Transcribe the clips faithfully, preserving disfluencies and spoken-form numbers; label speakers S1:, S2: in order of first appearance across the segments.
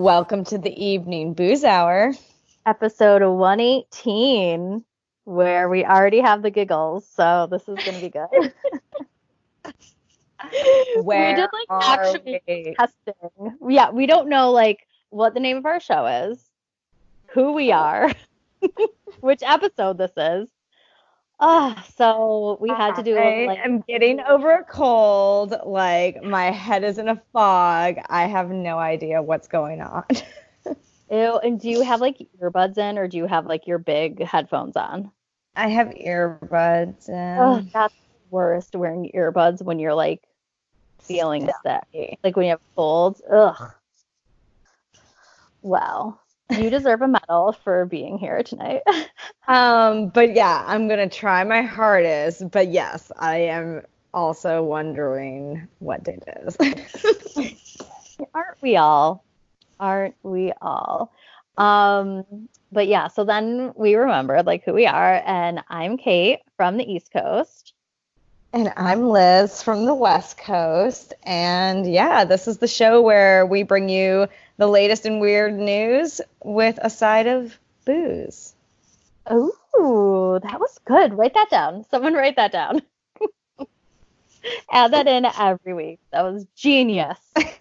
S1: Welcome to the Evening Booze Hour.
S2: Episode one eighteen, where we already have the giggles, so this is going to be good.
S1: Where
S2: we did like
S1: are
S2: actual
S1: we?
S2: testing. Yeah, we don't know like what the name of our show is, who we are, which episode this is. Ah, so we had to do a
S1: I
S2: little, like,
S1: am getting over a cold. Like, my head is in a fog. I have no idea what's going on.
S2: ew, and do you have like earbuds in, or do you have like your big headphones on?
S1: I have earbuds
S2: Oh,
S1: in.
S2: that's the worst, wearing earbuds when you're like feeling sick. Like when you have colds. Ugh. Wow. You deserve a medal for being here tonight.
S1: Um, but yeah, I'm gonna try my hardest. But yes, I am also wondering what day it is.
S2: Aren't we all? Aren't we all? Um, but yeah, so then we remembered like who we are, and I'm Kate from the East Coast.
S1: And I'm Liz from the West Coast. And yeah, this is the show where we bring you the latest and weird news with a side of booze.
S2: Oh, that was good. Write that down. Someone write that down. Add that in every week. That was genius.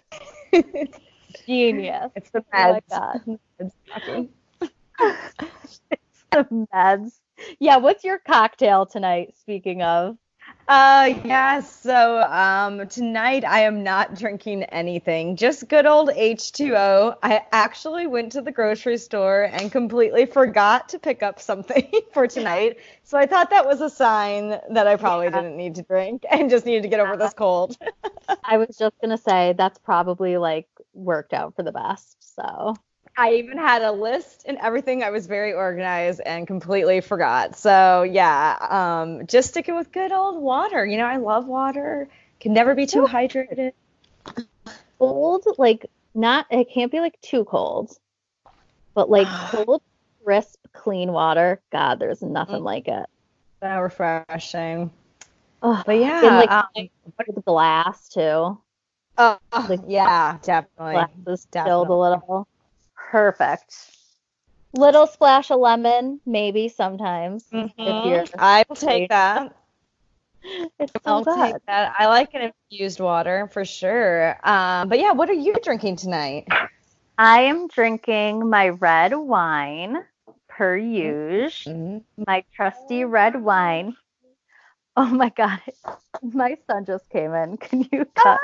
S2: Genius.
S1: It's the meds.
S2: Oh my God. It's the meds. Yeah, what's your cocktail tonight, speaking of?
S1: Uh, yeah, so um, tonight I am not drinking anything, just good old H two O. I actually went to the grocery store and completely forgot to pick up something for tonight. So I thought that was a sign that I probably
S2: Yeah.
S1: didn't need to drink and just needed to get over this cold.
S2: I was just going to say that's probably like worked out for the best. So
S1: I even had a list and everything. I was very organized and completely forgot. So yeah, um, just sticking with good old water. You know, I love water. Can never be too hydrated.
S2: cold, like not, it can't be like too cold, but like cold, crisp, clean water. God, there's nothing like it.
S1: So refreshing.
S2: Oh,
S1: But yeah,
S2: and like
S1: um,
S2: with glass too.
S1: oh,
S2: Like
S1: yeah, definitely.
S2: glass is chilled a
S1: Definitely.
S2: little. Perfect. Little splash of lemon, maybe sometimes. If you're,
S1: Mhm. I will take that.
S2: it's so
S1: I'll
S2: good.
S1: take that. I like an infused water for sure. Um, but yeah, what are you drinking tonight?
S2: I am drinking my red wine, per usual.
S1: Mm-hmm.
S2: My trusty red wine. Oh my God, my son just came in. Can you cut?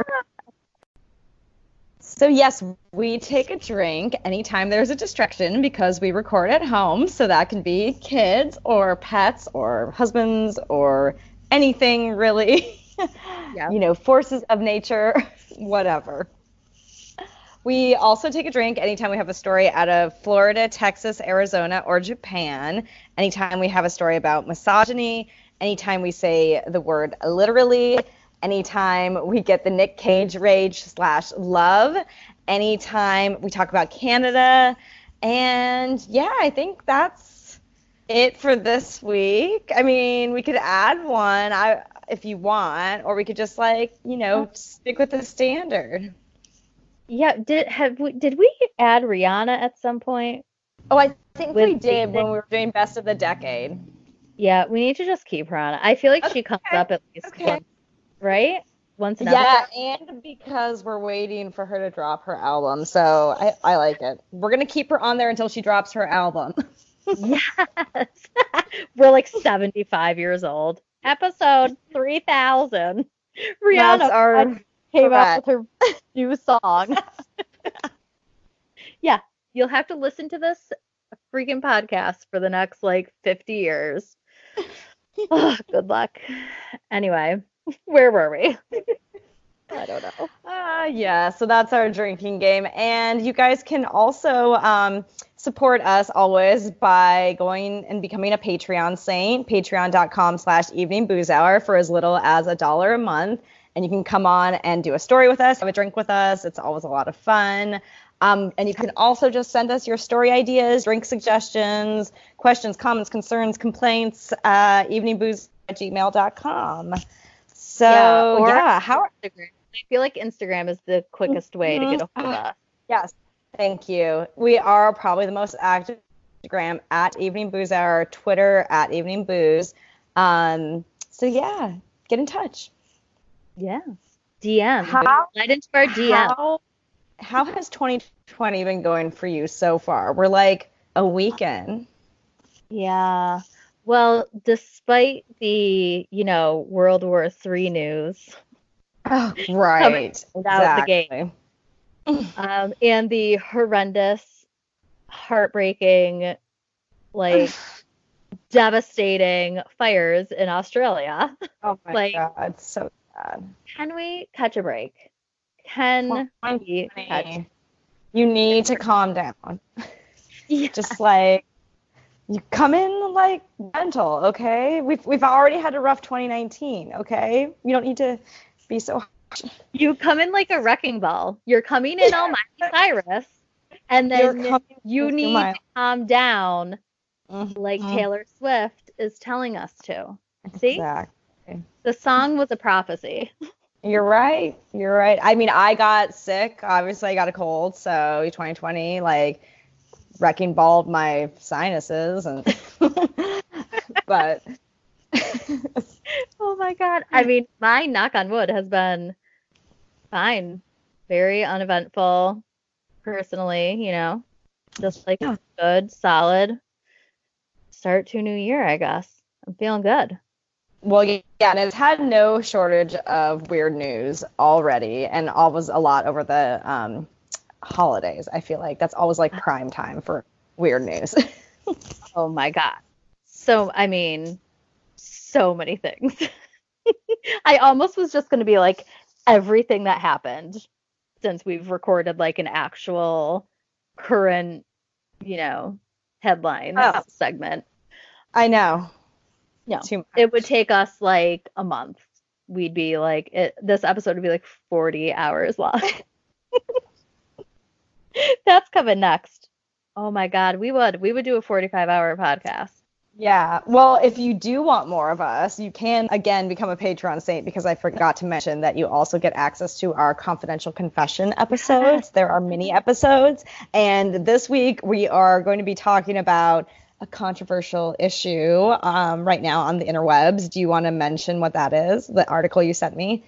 S1: So yes, we take a drink anytime there's a distraction because we record at home. So that can be kids or pets or husbands or anything really,
S2: Yeah.
S1: you know, forces of nature, whatever. We also take a drink anytime we have a story out of Florida, Texas, Arizona, or Japan. Anytime we have a story about misogyny. Anytime we say the word literally. Anytime we get the Nick Cage rage slash love. Anytime we talk about Canada. And yeah, I think that's it for this week. I mean, we could add one I, if you want, or we could just like, you know, stick with the standard.
S2: Yeah, did have we did we add Rihanna at some point?
S1: Oh, I think
S2: With
S1: we did
S2: dating?
S1: when we were doing Best of the Decade.
S2: Yeah, we need to just keep her on. I feel like she comes
S1: Okay,
S2: up at least
S1: okay.
S2: once, right? Once an
S1: Yeah,
S2: episode.
S1: and because we're waiting for her to drop her album, so I, I like it. We're gonna keep her on there until she drops her album.
S2: Yes. We're like seventy-five years old. Episode three thousand. Rihanna
S1: That's our
S2: came out
S1: threat.
S2: with her new song. Yeah, you'll have to listen to this freaking podcast for the next like fifty years. Oh, good luck. Anyway, where were we? I don't know.
S1: Uh, yeah, so that's our drinking game. And you guys can also um, support us always by going and becoming a Patreon saint, patreon.com slash evening booze hour for as little as a dollar a month. And you can come on and do a story with us, have a drink with us. It's always a lot of fun. Um, and you can also just send us your story ideas, drink suggestions, questions, comments, concerns, complaints, uh, eveningbooze at gmail dot com. So,
S2: Yeah, or
S1: yeah, how
S2: Instagram. I feel like Instagram is the quickest way to get a hold of us.
S1: Yes, Thank you. We are probably the most active Instagram at Evening Booze Hour, Twitter at Evening Booze. Um, so yeah, get in touch.
S2: Yeah. D M.
S1: How,
S2: Slide into our D M.
S1: how, how has twenty twenty been going for you so far? We're like a weekend.
S2: Yeah. Well, despite the, you know, World War Three news
S1: Oh,
S2: coming
S1: right.
S2: out the gate,
S1: Exactly.
S2: um, and the horrendous, heartbreaking, like devastating fires in Australia.
S1: Oh my
S2: Like,
S1: God, so sad.
S2: can we catch a break? Can we catch?
S1: twenty twenty. You need to calm down.
S2: Yeah.
S1: Just like you come in like gentle, okay? We've we've already had a rough twenty nineteen, okay? You don't need to be so
S2: You come in like a wrecking ball. You're coming in all Miley Cyrus, and
S1: You're
S2: then
S1: coming
S2: you
S1: with your
S2: need
S1: mind.
S2: to calm down
S1: Mhm.
S2: like Taylor Swift is telling us to. See?
S1: Exactly.
S2: The song was a prophecy.
S1: You're right. You're right. I mean, I got sick. Obviously, I got a cold. So twenty twenty, like, wrecking balled my sinuses, and but
S2: Oh my God. I mean, my knock on wood has been fine. Very uneventful, personally, you know. Just like
S1: Yeah.
S2: good, solid start to a new year, I guess. I'm feeling good.
S1: Well, yeah, and it's had no shortage of weird news already, and always a lot over the um, holidays. I feel like that's always like prime time for weird news.
S2: Oh my God. So, I mean, so many things. I almost was just going to be like everything that happened since we've recorded like an actual current, you know, headline
S1: Oh.
S2: segment.
S1: I know.
S2: No,
S1: Too much.
S2: it would take us like a month. We'd be like, it, this episode would be like forty hours long. That's coming next. Oh my God, we would. We would do a forty-five hour podcast.
S1: Yeah. Well, if you do want more of us, you can again become a Patreon saint, because I forgot to mention that you also get access to our confidential confession episodes. There are mini episodes, and this week we are going to be talking about a controversial issue um, right now on the interwebs. Do you want to mention what that is? The article you sent me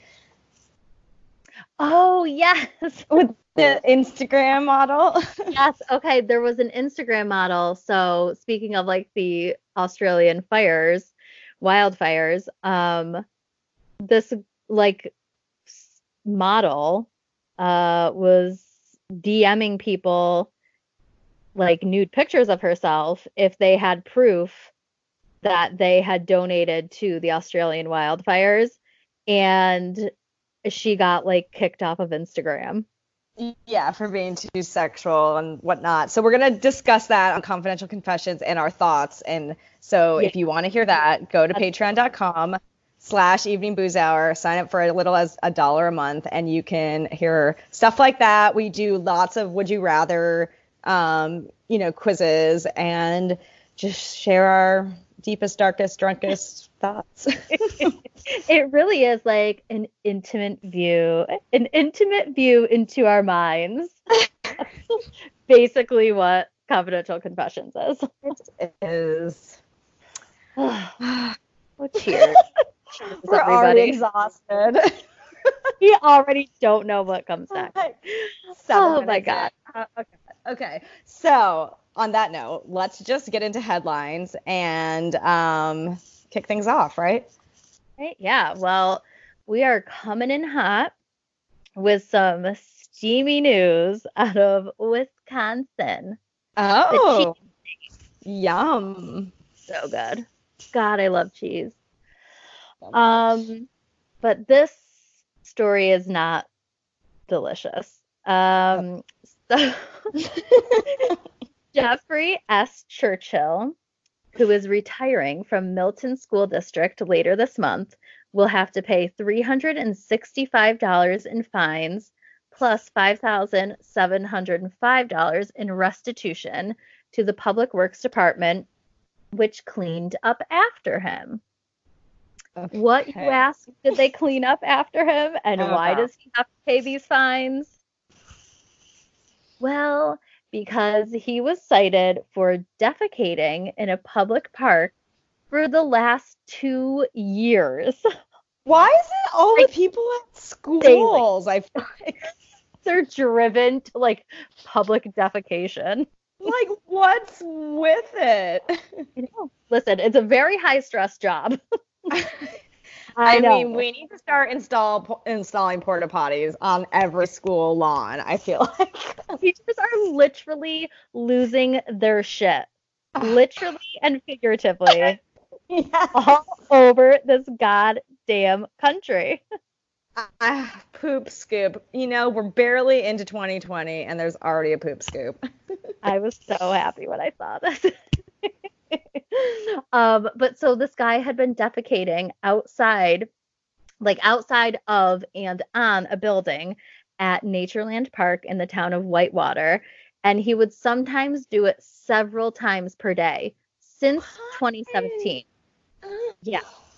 S2: Oh, yes.
S1: with the Instagram model.
S2: Yes. Okay. There was an Instagram model. So speaking of like the Australian fires, wildfires, um, this like s- model uh was DMing people like nude pictures of herself if they had proof that they had donated to the Australian wildfires, and she got like kicked off of Instagram.
S1: Yeah, for being too sexual and whatnot. So we're going to discuss that on Confidential Confessions and our thoughts. And so
S2: Yeah.
S1: if you want to hear that, go to patreon.com slash evening booze hour, sign up for as little as a dollar a month, and you can hear stuff like that. We do lots of would you rather, um, you know, quizzes, and just share our deepest, darkest, drunkest thoughts.
S2: It really is like an intimate view, an intimate view into our minds. Basically what Confidential Confessions is.
S1: It is.
S2: Oh, cheers. Cheers,
S1: We're already
S2: everybody.
S1: exhausted.
S2: We already don't know what comes next.
S1: Seven
S2: Oh my
S1: minutes
S2: God.
S1: in. Uh, okay. Okay. So on that note, let's just get into headlines and um, kick things off, right?
S2: Right? Yeah. Well, we are coming in hot with some steamy news out of Wisconsin.
S1: Oh, yum.
S2: So good. God, I love cheese.
S1: So much.
S2: Um, but this story is not delicious. Um, so Jeffrey S. Churchill, who is retiring from Milton School District later this month, will have to pay three hundred sixty-five dollars in fines plus five thousand seven hundred five dollars in restitution to the Public Works Department, which cleaned up after him.
S1: Okay.
S2: What, you ask, did they clean up after him, and
S1: Oh,
S2: why
S1: no.
S2: does he have to pay these fines? Well, because he was cited for defecating in a public park for the last two years.
S1: Why is it all the
S2: Like,
S1: people at
S2: daily.
S1: schools? I feel like,
S2: They're driven to like public defecation.
S1: like what's with it?
S2: I know. Listen, it's a very high stress job.
S1: I
S2: know.
S1: mean, we need to start install installing porta potties on every school lawn. I feel like
S2: Teachers are literally losing their shit, literally and figuratively,
S1: yes.
S2: all over this goddamn country.
S1: Uh, poop scoop. You know, we're barely into twenty twenty and there's already a poop scoop.
S2: I was so happy when I saw this. um, but so this guy had been defecating outside, like outside of and on a building at Natureland Park in the town of Whitewater, and he would sometimes do it several times per day since twenty seventeen. Yeah.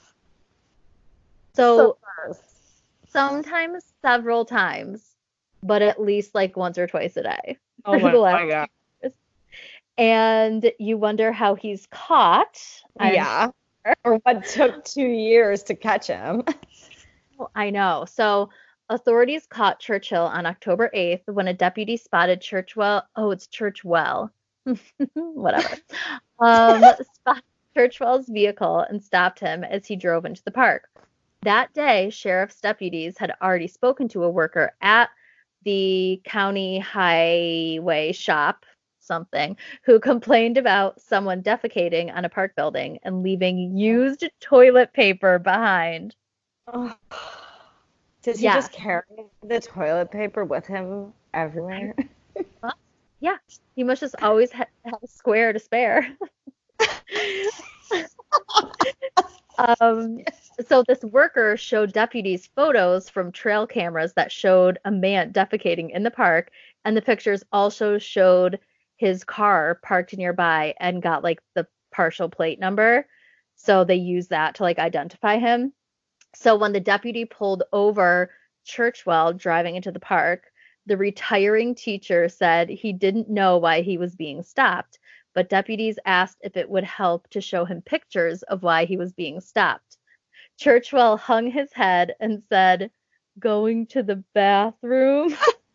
S2: So,
S1: So gross.
S2: sometimes several times, but at least like once or twice a day.
S1: Oh
S2: for
S1: my,
S2: the last
S1: my God.
S2: years. And you wonder how he's caught. I'm
S1: Yeah.
S2: sure.
S1: Or what took two years to catch him.
S2: I know. So authorities caught Churchill on October eighth when a deputy spotted Churchwell. Oh, it's Churchwell. Whatever. Um, spotted Churchwell's vehicle and stopped him as he drove into the park. That day, sheriff's deputies had already spoken to a worker at the county highway shop, something, who complained about someone defecating on a park building and leaving used toilet paper behind.
S1: Oh. Does he
S2: Yeah.
S1: just carry the toilet paper with him everywhere?
S2: Yeah, he must just always ha- have a square to spare. um, so this worker showed deputies photos from trail cameras that showed a man defecating in the park, and the pictures also showed his car parked nearby and got like the partial plate number. So they used that to like identify him. So when the deputy pulled over Churchwell driving into the park, the retiring teacher said he didn't know why he was being stopped, but deputies asked if it would help to show him pictures of why he was being stopped. Churchwell hung his head and said, "Going to the bathroom?"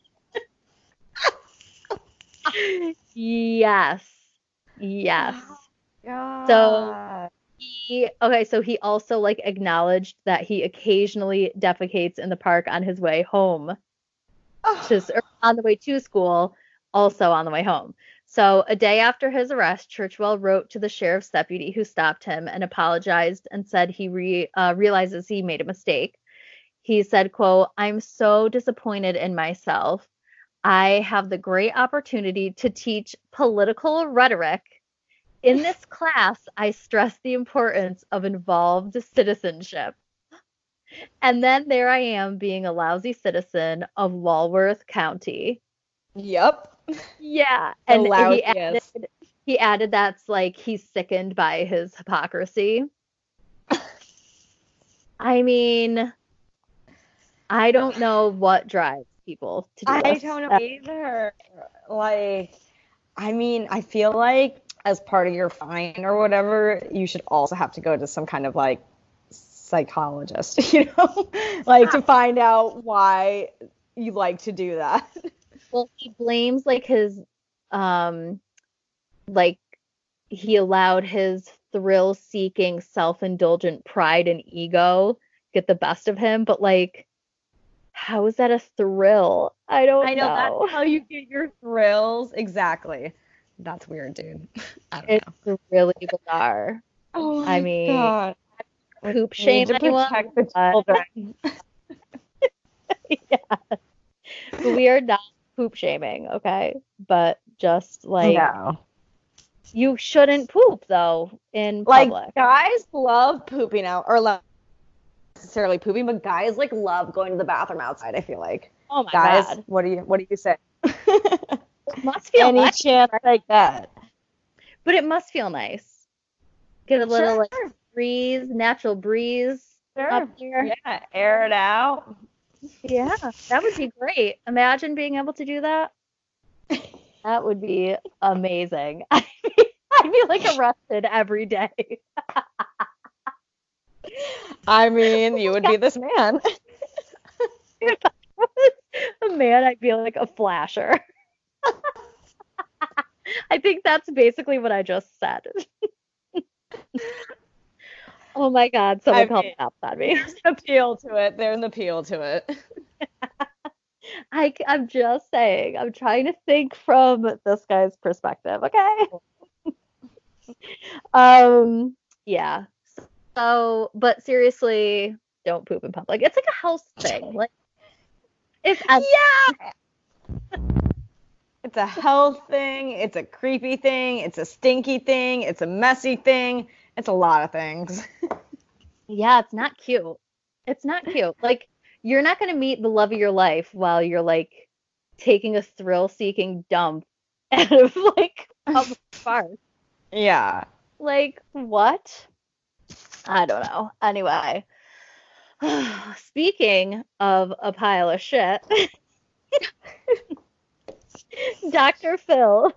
S2: Yes. Yes.
S1: God.
S2: So he, okay, so he also like acknowledged that he occasionally defecates in the park on his way home. Just or on the way to school, also on the way home. So a day after his arrest, Churchwell wrote to the sheriff's deputy who stopped him and apologized and said he re, uh, realizes he made a mistake. He said, quote, "I'm so disappointed in myself. I have the great opportunity to teach political rhetoric. In this class, I stress the importance of involved citizenship. And then there I am being a lousy citizen of Walworth County."
S1: Yep.
S2: Yeah.
S1: The
S2: And he
S1: lousiest.
S2: added, he added that's like he's sickened by his hypocrisy. I mean, I don't know what drives people to do
S1: I
S2: this.
S1: don't know either. Like, I mean, I feel like as part of your fine or whatever, you should also have to go to some kind of like psychologist, you know, like to find out why you like to do that.
S2: Well, he blames like his, um, like he allowed his thrill-seeking, self-indulgent pride and ego get the best of him, but like, how is that a thrill? I don't
S1: I know,
S2: know.
S1: that's how you get your thrills. Exactly. That's weird, dude. I don't
S2: It's
S1: know.
S2: really bizarre.
S1: Oh
S2: I
S1: my
S2: mean,
S1: God.
S2: poop
S1: We need
S2: shame
S1: to
S2: anyone?
S1: protect the
S2: But-
S1: children.
S2: Yeah. But we are not poop shaming, okay? But just like
S1: No.
S2: you shouldn't poop though in
S1: Like,
S2: public.
S1: guys love pooping out, or love necessarily pooping, but guys like love going to the bathroom outside, I feel like.
S2: Oh my
S1: Guys,
S2: god.
S1: what do you what do you say?
S2: It must feel
S1: Any
S2: nice.
S1: chance like that?
S2: But it must feel nice. Get a little
S1: Sure.
S2: like breeze, natural breeze
S1: Sure.
S2: up here.
S1: Yeah, air it out.
S2: Yeah, that would be great. Imagine being able to do that. That would be amazing. I'd be, I'd be like arrested every day.
S1: I mean, you would be this man.
S2: If I was a man, I'd be like a flasher. I think that's basically what I just said. Oh my God, someone
S1: I
S2: called
S1: mean,
S2: the cops on me.
S1: there's an appeal to it. There's an appeal to it.
S2: I, I'm just saying, I'm trying to think from this guy's perspective, okay? Um, yeah. So, but seriously, don't poop in public. It's like a house thing. Like, if I,
S1: Yeah. It's a health thing. It's a creepy thing. It's a stinky thing. It's a messy thing. It's a lot of things.
S2: yeah, it's not cute. It's not cute. Like, you're not going to meet the love of your life while you're like taking a thrill-seeking dump out of like public park.
S1: Yeah.
S2: Like, what? I don't know. Anyway, speaking of a pile of shit, doctor Phil.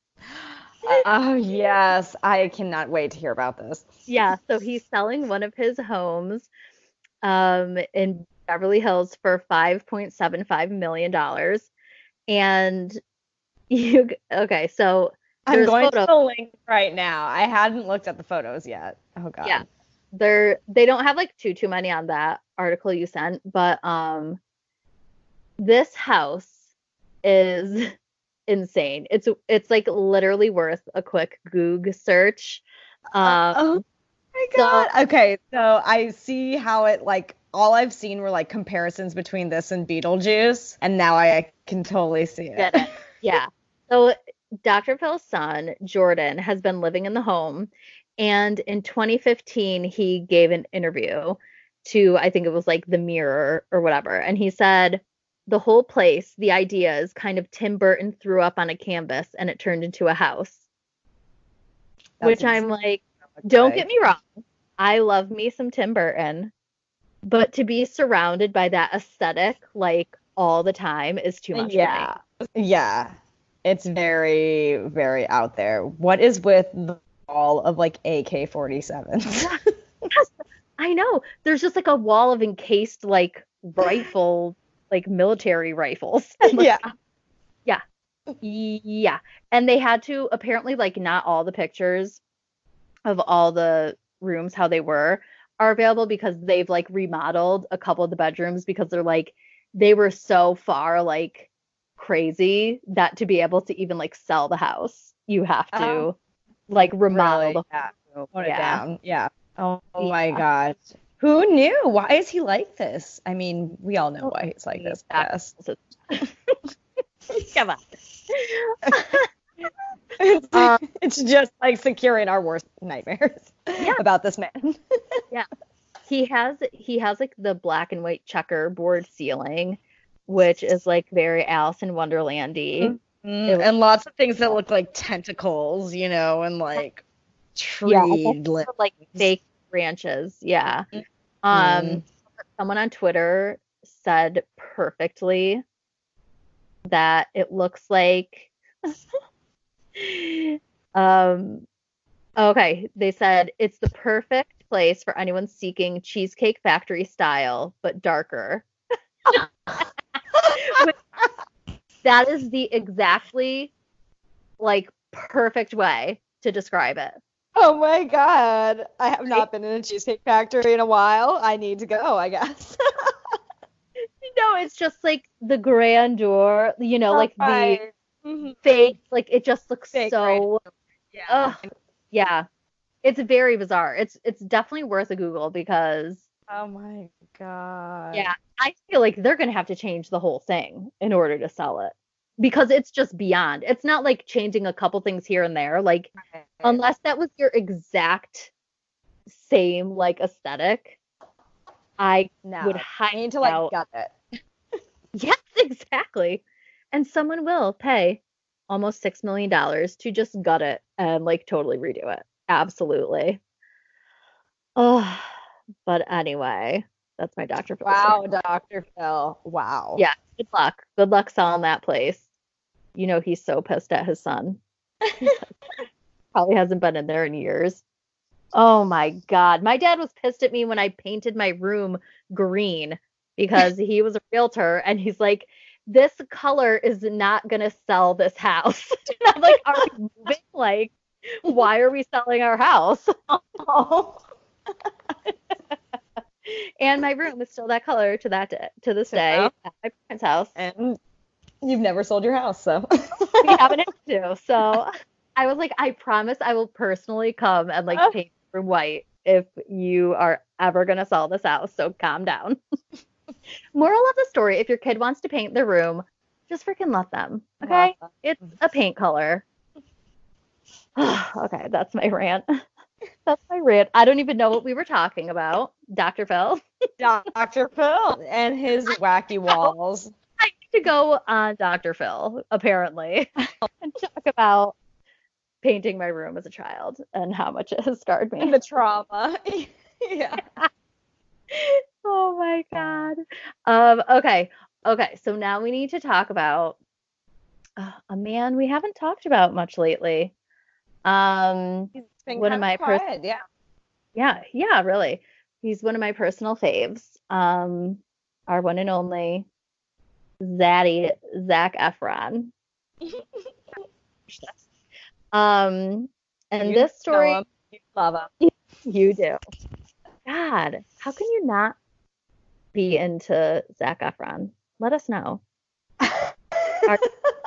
S1: Oh, yes. I cannot wait to hear about this.
S2: Yeah, so he's selling one of his homes um, in Beverly Hills for five point seven five million dollars. And you, okay, so
S1: I'm
S2: there's
S1: going to
S2: photos.
S1: the link right now. I hadn't looked at the photos yet. Oh, God.
S2: Yeah, they're they don't have like too too many on that article you sent, but um, this house is insane. It's it's like literally worth a quick Goog search.
S1: Uh,
S2: Um,
S1: oh, my
S2: so
S1: God. Okay. So I see how it, like, all I've seen were, like, comparisons between this and Beetlejuice. And now I, I can totally see it.
S2: get it. Yeah. So doctor Phil's son, Jordan, has been living in the home. And in twenty fifteen, he gave an interview to, I think it was like The Mirror or whatever. And he said, the whole place, the idea is kind of Tim Burton threw up on a canvas and it turned into a house.
S1: That's
S2: Which I'm
S1: exactly
S2: like, don't
S1: right.
S2: get me wrong. I love me some Tim Burton. But to be surrounded by that aesthetic like all the time is too much for me.
S1: Yeah. Yeah. It's very, very out there. What is with the wall of like A K forty-sevens?
S2: Yes, I know. There's just like a wall of encased like rifle, like military rifles. And, like,
S1: Yeah.
S2: yeah. Yeah. And they had to apparently like not all the pictures of all the rooms how they were are available because they've like remodeled a couple of the bedrooms because they're like they were so far like crazy that to be able to even like sell the house, you have
S1: Oh,
S2: to like remodel
S1: really?
S2: the
S1: Yeah.
S2: whole room.
S1: Tone it
S2: Yeah.
S1: down. Yeah. Oh, oh my
S2: Yeah.
S1: gosh. Who knew? Why is he like this? I mean, we all know why he's like this, I guess.
S2: Come on.
S1: It's,
S2: Um,
S1: it's just like securing our worst nightmares
S2: yeah.
S1: about this man.
S2: Yeah. He has he has like the black and white checkerboard ceiling, which is like very Alice in Wonderland-y.
S1: Mm,
S2: It was,
S1: and lots of things that look like tentacles, you know, and like
S2: yeah,
S1: tree
S2: almost
S1: limbs.
S2: like fake branches. Yeah.
S1: Mm.
S2: Um, someone on Twitter said perfectly that it looks like um okay, they said it's the perfect place for anyone seeking Cheesecake Factory style, but darker. Which- that is the exactly like perfect way to describe it.
S1: Oh my God. I have not been in a Cheesecake Factory in a while. I need to go, I guess.
S2: No, it's just like the grandeur, you know, like
S1: Right.
S2: the
S1: Mhm.
S2: fake, like it just looks
S1: Fake
S2: so,
S1: Yeah.
S2: ugh, yeah. It's very bizarre. It's it's definitely worth a Google because
S1: Oh my God.
S2: yeah, I feel like they're gonna have to change the whole thing in order to sell it because it's just beyond. It's not like changing a couple things here and there. Like
S1: Right.
S2: unless that was your exact same like aesthetic, I
S1: No.
S2: would
S1: I
S2: highly
S1: need to like
S2: doubt.
S1: gut it.
S2: Yes, exactly. And someone will pay almost six million dollars to just gut it and like totally redo it. Absolutely. Oh, but anyway, that's my doctor Phil story.
S1: Wow, doctor Phil. Wow.
S2: Yeah, good luck. Good luck selling that place. you know he's so pissed at his son. Probably hasn't been in there in years. Oh my God. My dad was pissed at me when I painted my room green because he was a realtor and he's like, this color is not going to sell this house. And I'm like, are we moving? Like, why are we selling our house?
S1: Oh.
S2: And my room is still that color to that day, to this
S1: So
S2: day
S1: now-
S2: at my parents' house.
S1: And you've never sold your house, so.
S2: We haven't had to. So I was like, I promise I will personally come and like
S1: Oh.
S2: paint the room white if you are ever going to sell this house. So calm down. Moral of the story, if your kid wants to paint their room, just freaking let them. Okay?
S1: Let them.
S2: It's a paint color. Okay, that's my rant. That's my rant. I don't even know what we were talking about. Doctor Phil.
S1: Doctor Phil and his wacky walls.
S2: I need to go on Doctor Phil, apparently, and talk about painting my room as a child and how much it has scarred me.
S1: The trauma. Yeah.
S2: Oh my God. Um, okay. Okay. So now we need to talk about uh, a man we haven't talked about much lately. Um,
S1: He's been
S2: one of
S1: kind
S2: my pers-
S1: quiet, yeah.
S2: yeah, yeah, really. He's one of my personal faves. Um, our one and only Zaddy, Zac Efron. Um, and
S1: You
S2: this
S1: know
S2: story,
S1: him. You love him.
S2: you do. God, how can you not be into Zac Efron? Let us know. Our-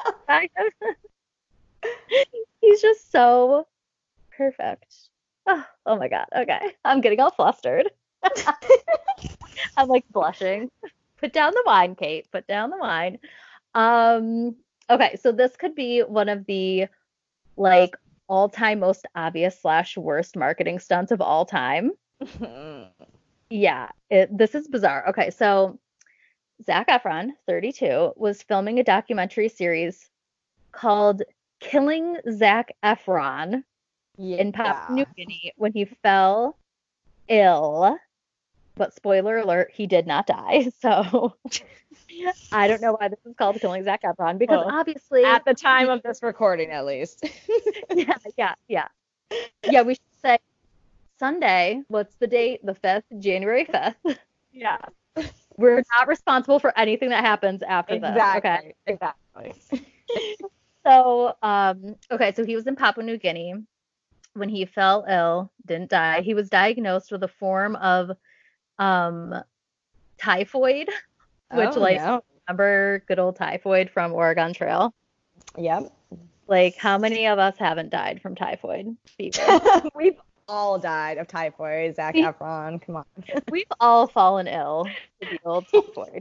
S2: He's just so perfect. Oh, oh my God. Okay. I'm getting all flustered. I'm like blushing. Put down the wine, Kate. Put down the wine. Um, okay, so this could be one of the like all-time most obvious slash worst marketing stunts of all time. Yeah, it, this is bizarre. Okay, so Zac Efron, thirty-two, was filming a documentary series called Killing Zac Efron in Papua New Guinea when he fell ill. But spoiler alert, he did not die. So I don't know why this is called Killing Zac Efron because
S1: Well,
S2: obviously
S1: at the time of this recording, at least.
S2: yeah, yeah, yeah. Yeah, we should say Sunday. What's the date? The fifth, January fifth.
S1: Yeah.
S2: We're not responsible for anything that happens after
S1: Exactly.
S2: this. Okay.
S1: Exactly.
S2: So, um, okay, so he was in Papua New Guinea when he fell ill, didn't die. He was diagnosed with a form of um typhoid, which
S1: Oh,
S2: like
S1: no.
S2: remember good old typhoid from Oregon Trail?
S1: Yep.
S2: Like how many of us haven't died from typhoid fever?
S1: We've all died of typhoid, Zac Efron. Come on.
S2: We've all fallen ill with the old typhoid.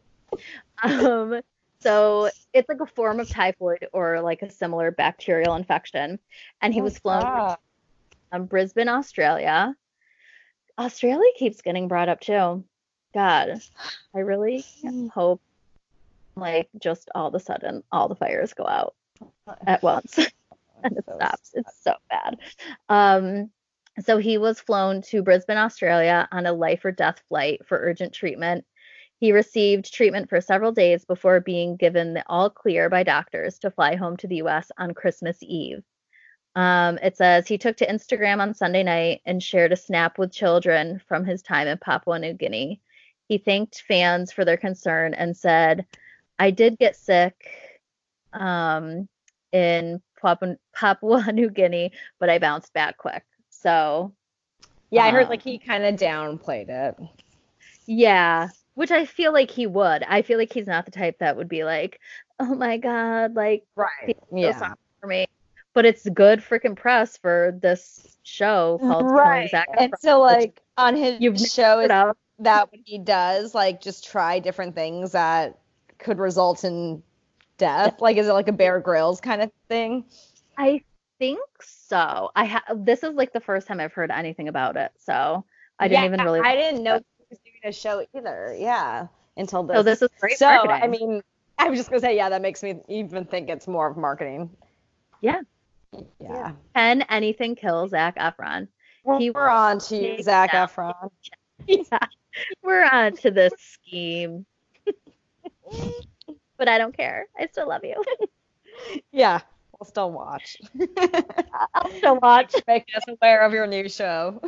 S2: Um, so it's like a form of typhoid or like a similar bacterial infection. And he
S1: Oh,
S2: was flown
S1: God.
S2: from Brisbane, Australia. Australia keeps getting brought up too. God, I really hope like just all of a sudden all the fires go out at once and it
S1: So
S2: stops. It's so bad. Um, so he was flown to Brisbane, Australia on a life or death flight for urgent treatment. He received treatment for several days before being given the all clear by doctors to fly home to the U S on Christmas Eve. Um, it says he took to Instagram on Sunday night and shared a snap with children from his time in Papua New Guinea. He thanked fans for their concern and said, I did get sick um, in Papua, Papua New Guinea, but I bounced back quick. So,
S1: Yeah, I heard
S2: um,
S1: like he kind of downplayed it.
S2: yeah, which I feel like he would. I feel like he's not the type that would be like, oh my God, like,
S1: Right.
S2: feel so
S1: Yeah.
S2: sorry for me. But it's good freaking press for this show called Killing
S1: Right.
S2: Zac
S1: And
S2: Efron,
S1: so
S2: which
S1: like on his
S2: you've
S1: show is
S2: put out.
S1: that what he does, like just try different things that could result in death? Like is it like a Bear Grylls kind of thing?
S2: I think so. I ha- this is like the first time I've heard anything about it, so I didn't
S1: Yeah,
S2: even really.
S1: I didn't know he was doing a show either. Yeah, until this.
S2: So this is great
S1: So,
S2: marketing.
S1: I mean, I was just gonna say, yeah, that makes me even think it's more of marketing.
S2: Yeah.
S1: Yeah.
S2: Can anything kill Zac Efron?
S1: We're,
S2: He
S1: we're on to
S2: take
S1: Zac
S2: down-
S1: Efron.
S2: Yeah, we're on to this scheme. But I don't care. I still love you.
S1: Yeah, we'll still watch.
S2: I'll still watch.
S1: Make us aware of your new show.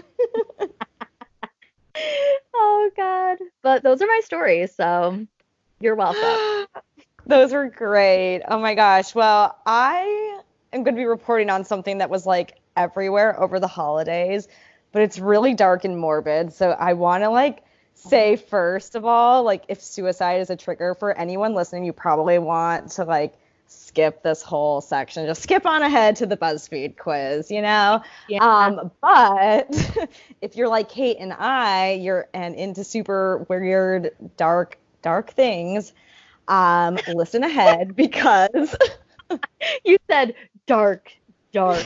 S2: Oh God. But those are my stories, so you're welcome.
S1: Those were great. Oh my gosh. Well, I am going to be reporting on something that was like everywhere over the holidays, but it's really dark and morbid. So I want to like say first of all, like if suicide is a trigger for anyone listening, you probably want to like skip this whole section. Just skip on ahead to the BuzzFeed quiz, you know?
S2: Yeah.
S1: Um, but if you're like Kate and I, you're and into super weird, dark, dark things, um, listen ahead because
S2: You said dark, dark.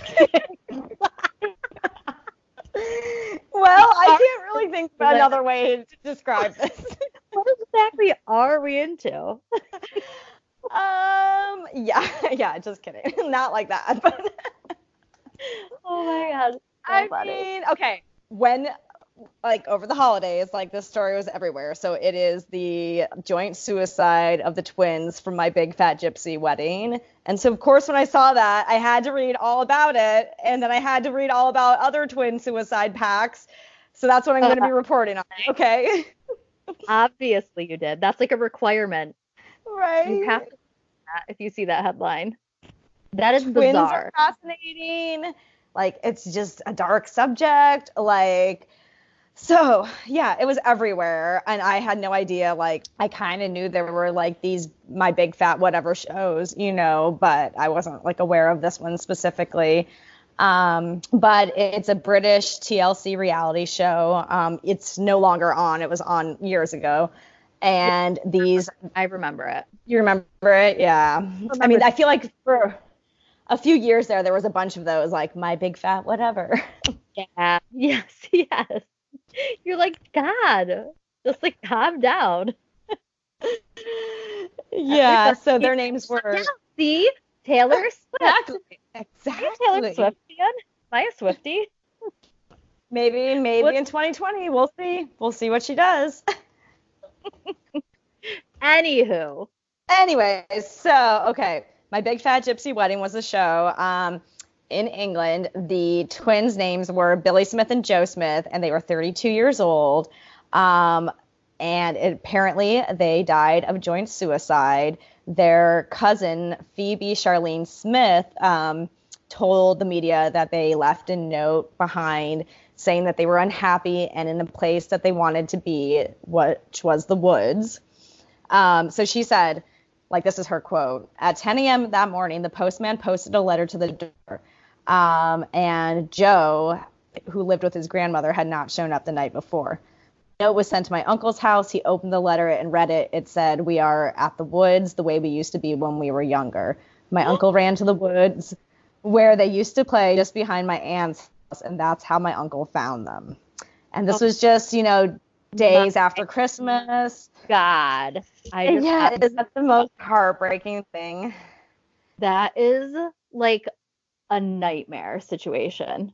S1: well, I can't really think of another way to describe this.
S2: What exactly are we into?
S1: Um, yeah, yeah, just kidding. Not like that, but
S2: Oh my God. So
S1: I
S2: funny.
S1: mean, okay, when like over the holidays, like this story was everywhere. So it is the joint suicide of the twins from My Big Fat Gypsy Wedding. And so of course when I saw that, I had to read all about it, and then I had to read all about other twin suicide pacts. So that's what I'm going to be reporting on. Okay.
S2: Obviously you did. That's like a requirement.
S1: Right.
S2: You have to do that if you see that headline. That is
S1: Twins
S2: bizarre.
S1: are fascinating. Like it's just a dark subject. Like so, yeah, it was everywhere, and I had no idea. Like, I kind of knew there were like these My Big Fat Whatever shows, you know, but I wasn't like aware of this one specifically. Um, but it's a British T L C reality show. Um, it's no longer on. It was on years ago, and these
S2: I remember it.
S1: you remember it? Yeah. I mean, I feel like for a few years there, there was a bunch of those, like My Big Fat Whatever.
S2: Yeah. Yes. Yes. You're like, God, just like calm down.
S1: Yeah. So their names were.
S2: See, Taylor Swift.
S1: Exactly.
S2: Are you a Taylor
S1: Exactly.
S2: Swift fan? Am I a Swiftie?
S1: Maybe, maybe
S2: What-
S1: in twenty twenty, we'll see. We'll see what she does.
S2: Anywho,
S1: Anyways, so okay, My Big Fat Gypsy Wedding was a show. Um, in England, the twins' names were Billy Smith and Joe Smith, and they were thirty-two years old. Um, and it, apparently, they died of joint suicide. Their cousin, Phoebe Charlene Smith, um, told the media that they left a note behind saying that they were unhappy and in a place that they wanted to be, which was the woods. Um, so she said, like, this is her quote, at ten a.m. that morning, the postman posted a letter to the door. Um, and Joe, who lived with his grandmother, had not shown up the night before. The note was sent to my uncle's house. He opened the letter and read it. It said, we are at the woods the way we used to be when we were younger. My uncle ran to the woods where they used to play just behind my aunt's house, and that's how my uncle found them. And this was just, you know, days after Christmas.
S2: God, I just
S1: Yeah,
S2: have-
S1: is that the most heartbreaking thing?
S2: that is like a nightmare situation.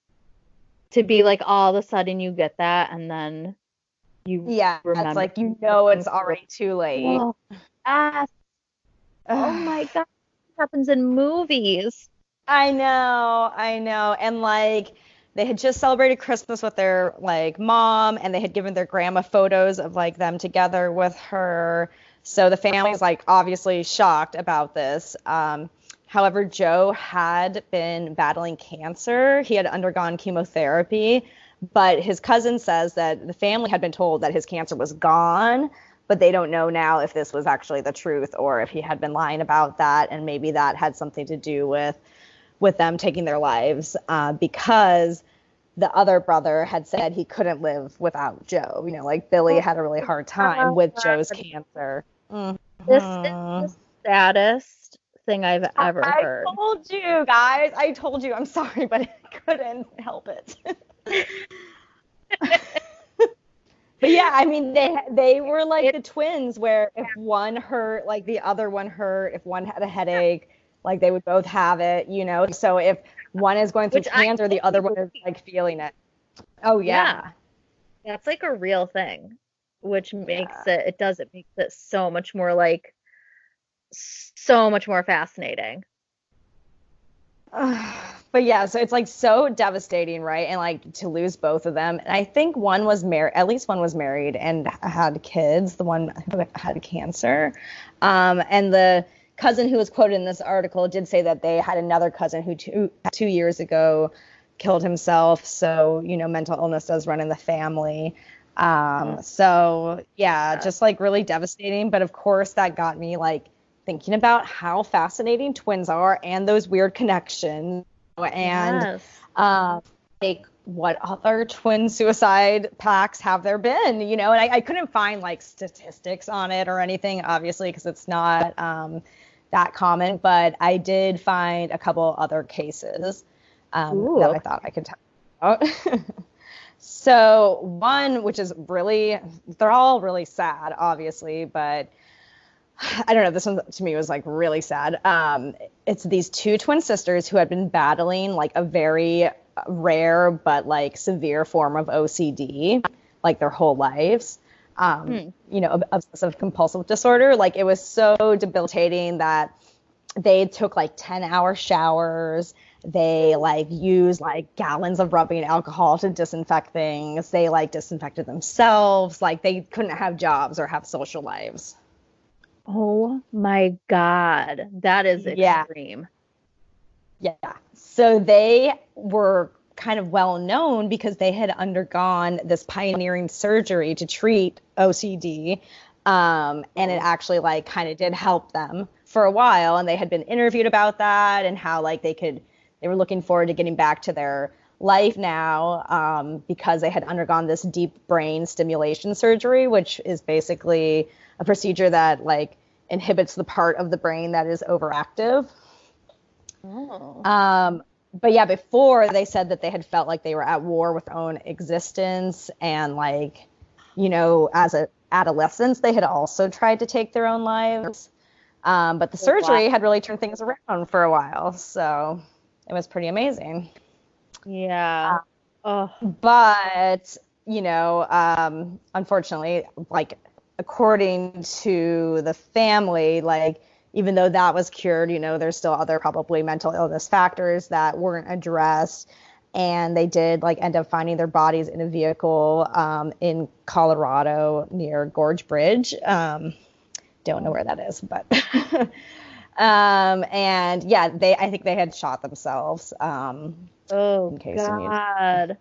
S2: To be like all of a sudden you get that and then you
S1: Yeah,
S2: remember.
S1: it's like you know it's already too late.
S2: Oh, yes. Oh my God, this happens in movies.
S1: I know, I know. And like they had just celebrated Christmas with their like mom, and they had given their grandma photos of like them together with her. So the family's like obviously shocked about this. Um, however, Joe had been battling cancer. He had undergone chemotherapy, but his cousin says that the family had been told that his cancer was gone, but they don't know now if this was actually the truth or if he had been lying about that, and maybe that had something to do with with them taking their lives, uh, because the other brother had said he couldn't live without Joe. You know, like Billy had a really hard time with Joe's cancer. Mm-hmm.
S2: This is the saddest thing I've ever
S1: I
S2: heard.
S1: I told you guys. I told you. I'm sorry, but I couldn't help it. But yeah, I mean, they they were like the twins, where if one hurt, like the other one hurt. If one had a headache, like they would both have it, you know. So if one is going through
S2: Which I
S1: cancer, the other one is like feeling it. Oh yeah.
S2: Yeah. That's like a real thing, which makes
S1: Yeah.
S2: it, it does, it makes it so much more like so much more fascinating.
S1: But yeah, so it's like so devastating, right? And like to lose both of them. And I think one was married, at least one was married and had kids. The one who had cancer. Um, and the cousin who was quoted in this article did say that they had another cousin who two, two years ago killed himself. So, you know, mental illness does run in the family. Um, so yeah, just like really devastating. But of course, that got me like thinking about how fascinating twins are and those weird connections and
S2: Yes.
S1: um, like what other twin suicide pacts have there been, you know, and I, I couldn't find like statistics on it or anything, obviously, because it's not um, that common, but I did find a couple other cases um,
S2: Ooh,
S1: that
S2: okay.
S1: I thought I could talk about. So one, which is really, they're all really sad, obviously, but I don't know, this one to me was like really sad. Um, it's these two twin sisters who had been battling like a very rare but like severe form of O C D like their whole lives. Um,
S2: Hmm.
S1: you know, obsessive compulsive disorder. Like it was so debilitating that they took like ten hour showers. They like used like gallons of rubbing alcohol to disinfect things. They like disinfected themselves. Like they couldn't have jobs or have social lives.
S2: Oh my God. That is
S1: Yeah.
S2: extreme.
S1: Yeah. So they were kind of well known because they had undergone this pioneering surgery to treat O C D. Um, and it actually like kind of did help them for a while. And they had been interviewed about that and how like they could, they were looking forward to getting back to their life now um, because they had undergone this deep brain stimulation surgery, which is basically a procedure that like inhibits the part of the brain that is overactive.
S2: Oh.
S1: Um, but yeah, before they said that they had felt like they were at war with their own existence and like, you know, as a adolescents, they had also tried to take their own lives. Um, but the surgery had really turned things around for a while. So it was pretty amazing.
S2: Yeah. Oh.
S1: But, you know, um, unfortunately, like according to the family, like even though that was cured, you know, there's still other probably mental illness factors that weren't addressed. And they did like end up finding their bodies in a vehicle um, in Colorado near Gorge Bridge. Um, don't know where that is, but um, and yeah, they I think they had shot themselves. Um,
S2: Oh
S1: in case you need.
S2: God.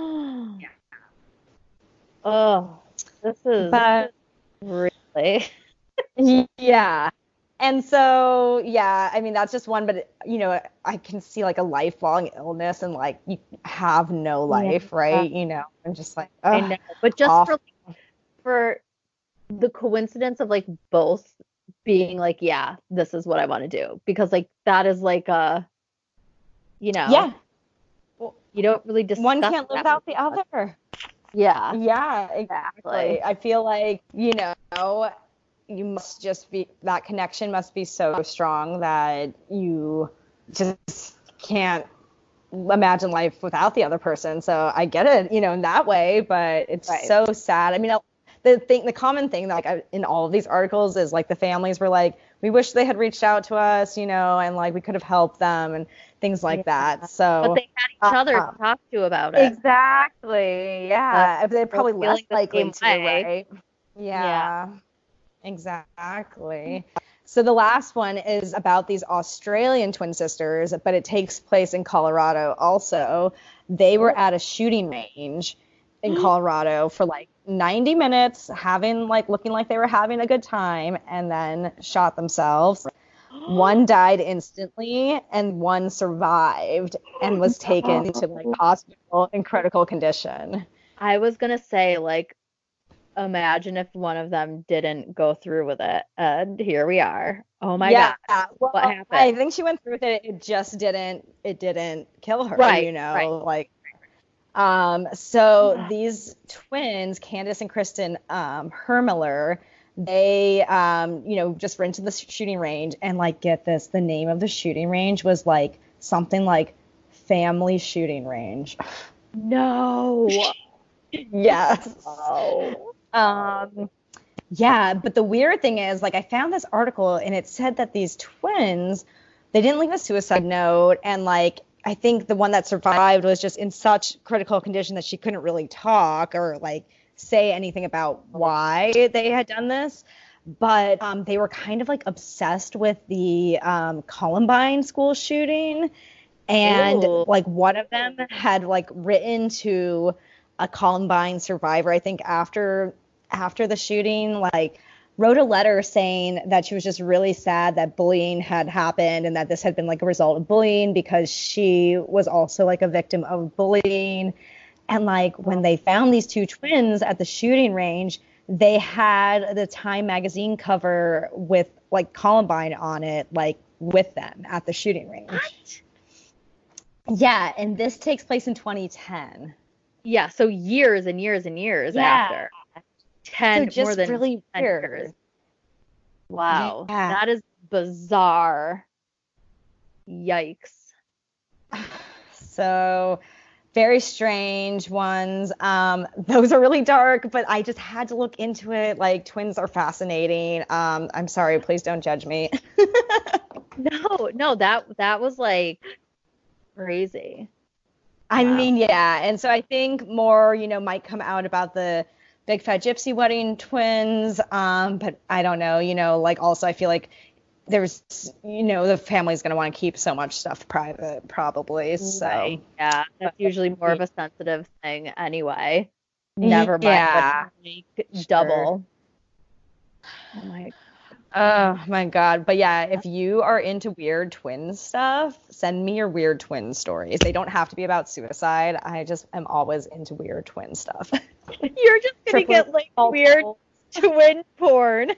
S2: Oh, this is
S1: But
S2: really.
S1: yeah. And so, yeah, I mean, that's just one, but, you know, I can see like a lifelong illness and like you have no life,
S2: Yeah.
S1: right? You know, I'm just like,
S2: I
S1: oh,
S2: know. But just
S1: off.
S2: for for the coincidence of like both being like, yeah, this is what I want to do. Because like that is like a, you know,
S1: Yeah. Well,
S2: you don't really
S1: one
S2: discuss
S1: can't live
S2: that
S1: without
S2: with
S1: the
S2: us.
S1: other.
S2: Yeah,
S1: Yeah,
S2: exactly.
S1: exactly. I feel like, you know, you must just be, that connection must be so strong that you just can't imagine life without the other person. So I get it, you know, in that way, but it's
S2: Right.
S1: so sad. I mean, the thing, the common thing that like in all of these articles is like the families were like, we wish they had reached out to us, you know, and like we could have helped them and things like
S2: Yeah.
S1: that.
S2: But
S1: So
S2: they had each other
S1: uh,
S2: to talk to about it.
S1: exactly,
S2: But
S1: yeah, they're
S2: both
S1: probably less
S2: feeling the
S1: likely
S2: same
S1: to,
S2: way.
S1: right?
S2: Yeah.
S1: Yeah. Exactly. So the last one is about these Australian twin sisters, but it takes place in Colorado also. They were at a shooting range in Colorado for like ninety minutes, having like looking like they were having a good time, and then shot themselves. One died instantly and one survived and was taken to like hospital in critical condition.
S2: I was gonna say, like, imagine if one of them didn't go through with it. And here we are. Oh my
S1: Yeah,
S2: God. What
S1: well,
S2: happened?
S1: I think she went through with it. It just didn't. It didn't kill her.
S2: Right,
S1: You
S2: right.
S1: know, like. Um. So these twins, Candace and Kristen um, Hermler, they, um, you know, just went to the shooting range and like, get this, the name of the shooting range was like something like Family Shooting Range.
S2: No.
S1: Yes.
S2: Oh.
S1: Um. Yeah, but the weird thing is, like, I found this article and it said that these twins, they didn't leave a suicide note, and like I think the one that survived was just in such critical condition that she couldn't really talk or like say anything about why they had done this. But um, they were kind of like obsessed with the um, Columbine school shooting, and
S2: Ooh.
S1: like one of them had like written to a Columbine survivor, I think after after the shooting, like wrote a letter saying that she was just really sad that bullying had happened and that this had been like a result of bullying because she was also like a victim of bullying. And like when they found these two twins at the shooting range, they had the Time magazine cover with like Columbine on it, like with them at the shooting range.
S2: What?
S1: Yeah, and this takes place in twenty ten.
S2: Yeah, so years and years and years
S1: Yeah.
S2: after. ten,
S1: So just
S2: more than
S1: really
S2: ten
S1: weird.
S2: years. Wow.
S1: Yeah.
S2: That is bizarre. Yikes.
S1: So very strange ones. Um, those are really dark, but I just had to look into it. Like twins are fascinating. Um, I'm sorry, please don't judge me.
S2: No, no, that that was like crazy.
S1: I
S2: Wow.
S1: mean, yeah. And so I think more, you know, might come out about the Big Fat Gypsy Wedding twins. Um, but I don't know, you know, like also I feel like there's, you know, the family's going to want to keep so much stuff private, probably. So,
S2: Right. Yeah, that's usually more of a sensitive thing anyway. Never mind.
S1: Yeah.
S2: Like
S1: Sure.
S2: double. Oh my.
S1: Oh my God. But yeah, if you are into weird twin stuff, send me your weird twin stories. They don't have to be about suicide. I just am always into weird twin stuff.
S2: You're just gonna
S1: Triplets,
S2: get like weird
S1: multiples.
S2: twin porn.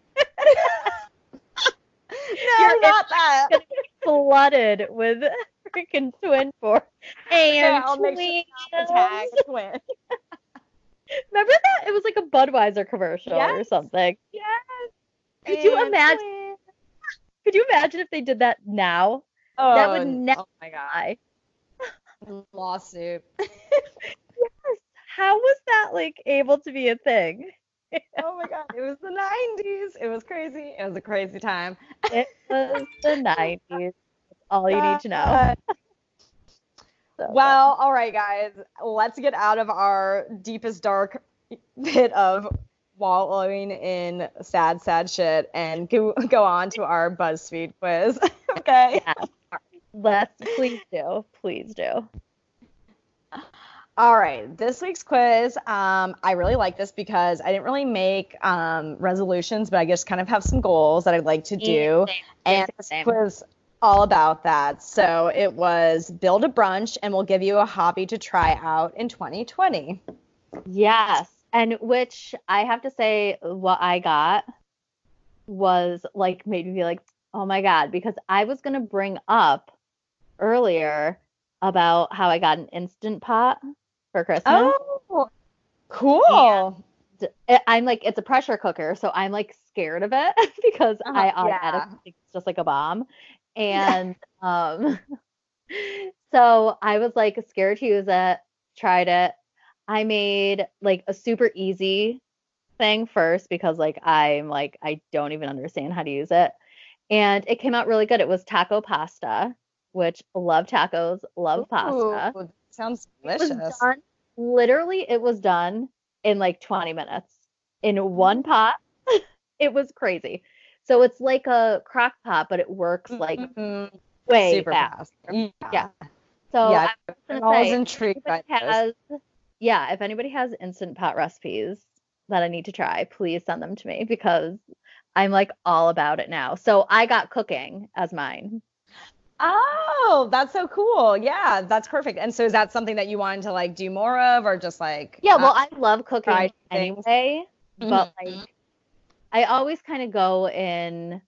S1: No,
S2: You're
S1: not that.
S2: gonna get flooded with freaking twin porn. And
S1: Yeah, I'll make sure
S2: twins.
S1: not to tag a twin.
S2: Remember that? It was like a Budweiser commercial or
S1: Yes.
S2: something.
S1: Yes.
S2: Could you
S1: And
S2: imagine?
S1: twins.
S2: Could you imagine if they did that now?
S1: Oh,
S2: That would never
S1: oh my God.
S2: fly.
S1: Lawsuit.
S2: Yes. How was that like able to be a thing?
S1: Oh my God. It was the nineties. It was crazy. It was a crazy time.
S2: It was the nineties. That's all you need to know.
S1: Uh,
S2: So,
S1: Well, all right, guys. Let's get out of our deepest dark pit of wallowing in sad, sad shit and go, go on to our BuzzFeed quiz. Okay.
S2: yeah. Let's please do. Please do.
S1: All right. This week's quiz, um, I really like this because I didn't really make um, resolutions, but I just kind of have some goals that I'd like to do.
S2: Same,
S1: And
S2: same,
S1: this
S2: same.
S1: quiz all about that. So it was build a brunch and we'll give you a hobby to try out in twenty twenty.
S2: Yes. And which I have to say, what I got was like made me be like, oh my God, because I was gonna bring up earlier about how I got an Instant Pot for Christmas.
S1: Oh, cool.
S2: And I'm like, it's a pressure cooker, so I'm like scared of it because
S1: Uh-huh,
S2: I
S1: yeah.
S2: automatically think it's just like a bomb. And um so I was like scared to use it, tried it. I made like a super easy thing first because like I'm like I don't even understand how to use it. And it came out really good. It was taco pasta, which love tacos, love pasta.
S1: Ooh, sounds
S2: It was
S1: delicious.
S2: done, literally it was done in like twenty minutes in one pot. It was crazy. So it's like a crock pot, but it works like
S1: Mhm.
S2: way
S1: Super
S2: fast.
S1: fast. Yeah.
S2: Yeah. So
S1: Yeah,
S2: I was
S1: I'm
S2: gonna
S1: always
S2: say,
S1: intrigued by
S2: anybody
S1: those.
S2: has, yeah, if anybody has Instant Pot recipes that I need to try, please send them to me because I'm like all about it now. So I got cooking as mine.
S1: Oh, that's so cool. Yeah, that's perfect. And so is that something that you wanted to like do more of or just like
S2: Yeah,
S1: uh,
S2: well, I love cooking
S1: try things?
S2: anyway, but
S1: Mhm.
S2: like I always kind of go in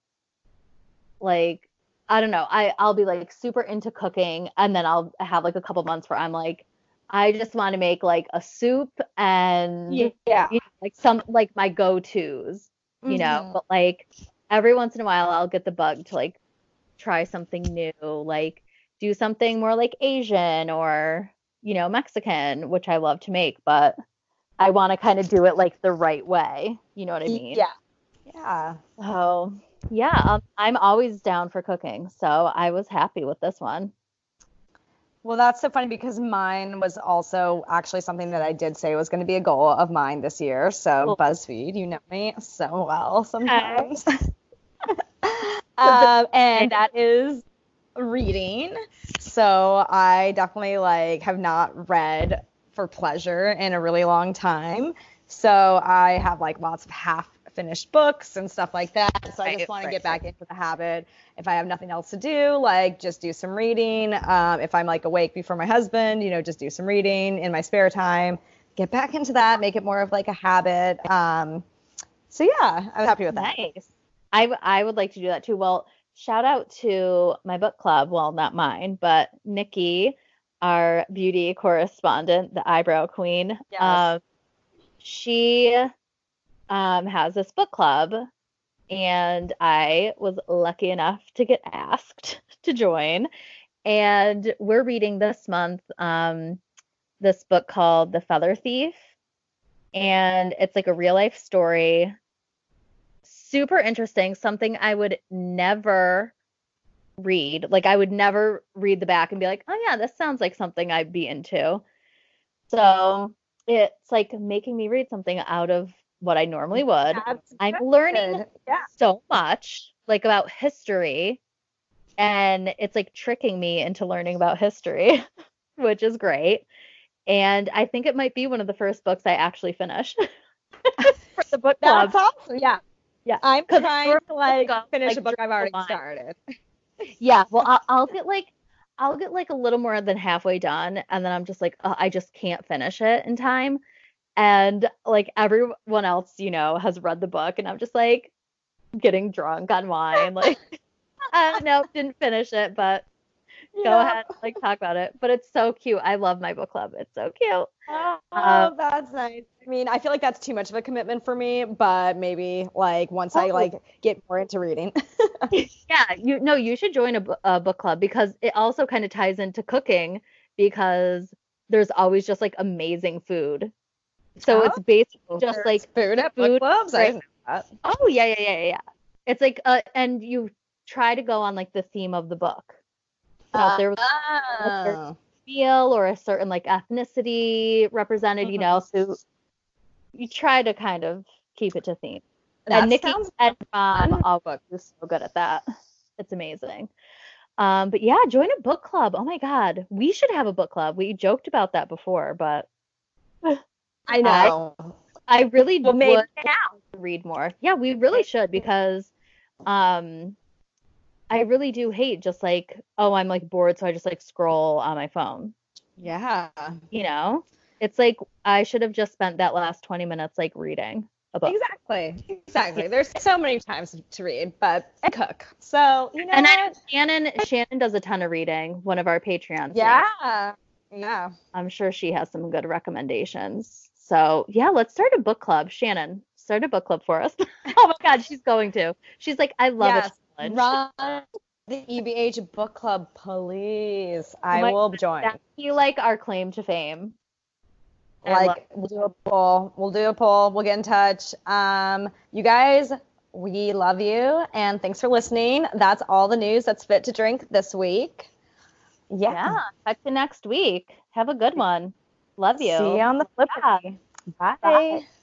S2: like I don't know. I I'll be like super into cooking and then I'll have like a couple months where I'm like I just want to make like a soup and
S1: Yeah.
S2: you know, like some like my go-tos, you know,
S1: Mhm.
S2: but like every once in a while I'll get the bug to like try something new, like do something more like Asian or, you know, Mexican, which I love to make, but I want to kind of do it like the right way. You know what I mean?
S1: Yeah. Yeah.
S2: So, yeah, um, I'm always down for cooking. So I was happy with this one.
S1: Well, that's so funny because mine was also actually something that I did say was going to be a goal of mine this year. So
S2: Cool.
S1: BuzzFeed, you know me so well
S2: Okay.
S1: sometimes. um, and that is reading. So I definitely like have not read for pleasure in a really long time. So I have like lots of half finished books and stuff like that. So I just
S2: Right,
S1: want to
S2: right,
S1: get back into the habit. If I have nothing else to do, like just do some reading. Um, if I'm like awake before my husband, you know, just do some reading in my spare time. Get back into that, make it more of like a habit. Um, so yeah, I'm happy with that.
S2: Nice. I, w- I would like to do that too. Well, shout out to my book club. Well, not mine, but Nikki, our beauty correspondent, the eyebrow queen.
S1: Yes.
S2: Um, she um, has this book club, and I was lucky enough to get asked to join. And we're reading this month um, this book called The Feather Thief, and it's like a real life story. Super interesting, something I would never read. Like I would never read the back and be like, oh yeah, this sounds like something I'd be into. So it's like making me read something out of what I normally would.
S1: That's
S2: I'm learning
S1: good. Yeah.
S2: so much like about history, and it's like tricking me into learning about history, which is great. And I think it might be one of the first books I actually finish for the book club.
S1: That's awesome. Yeah.
S2: Yeah,
S1: I'm
S2: 'cause
S1: trying
S2: we're
S1: to like
S2: go,
S1: finish
S2: like,
S1: a book
S2: drink
S1: I've
S2: the
S1: already
S2: wine.
S1: started.
S2: Yeah, well, I'll, I'll get like I'll get like a little more than halfway done, and then I'm just like, oh, I just can't finish it in time. And like everyone else, you know, has read the book, and I'm just like getting drunk on wine. Like, uh, no, didn't finish it, but go
S1: Yeah.
S2: ahead, like talk about it. But it's so cute. I love my book club. It's so cute.
S1: Oh,
S2: Um,
S1: that's nice. I mean, I feel like that's too much of a commitment for me, but maybe like once I
S2: oh,
S1: like get more into reading.
S2: yeah, you no, you should join a, bu- a book club because it also kind of ties into cooking because there's always just like amazing food. So it's basically
S1: Oh,
S2: just
S1: there's
S2: like
S1: food at book
S2: food.
S1: clubs. I
S2: Right.
S1: didn't know that.
S2: Oh yeah, yeah, yeah, yeah. It's like uh, and you try to go on like the theme of the book. So if there was a certain
S1: Oh.
S2: meal or a certain like ethnicity represented, you know,
S1: Mhm.
S2: so you try to kind of keep it to theme. And
S1: That
S2: Nikki
S1: sounds
S2: and Mom
S1: fun.
S2: all is so good at that. It's amazing. Um, but yeah, join a book club. Oh my God, we should have a book club. We joked about that before, but
S1: I
S2: I
S1: know.
S2: I really
S1: Well, maybe
S2: would like to read more. Yeah, we really should because um I really do hate just like, oh, I'm like bored, so I just like scroll on my phone.
S1: Yeah.
S2: You know? It's like I should have just spent that last twenty minutes like reading a book.
S1: Exactly. Exactly. There's so many times to read, but I cook. So, you know
S2: And I know
S1: what?
S2: Shannon Shannon does a ton of reading, one of our Patreons.
S1: Yeah. Yeah.
S2: I'm sure she has some good recommendations. So yeah, let's start a book club. Shannon, start a book club for us. Oh my God, she's going to. She's like, I love
S1: Yes.
S2: a challenge.
S1: Run the E B H book club, please.
S2: Oh
S1: I
S2: my
S1: will
S2: God,
S1: join.
S2: that'd be like our claim to fame. I love
S1: Like, we'll do a poll. We'll do a poll. We'll get in touch. Um, you guys, we love you, and thanks for listening. That's all the news that's fit to drink this week. Yeah.
S2: Yeah, back to next week. Have a good one. Love you.
S1: See you on the flip.
S2: Yeah.
S1: Bye.
S2: Bye.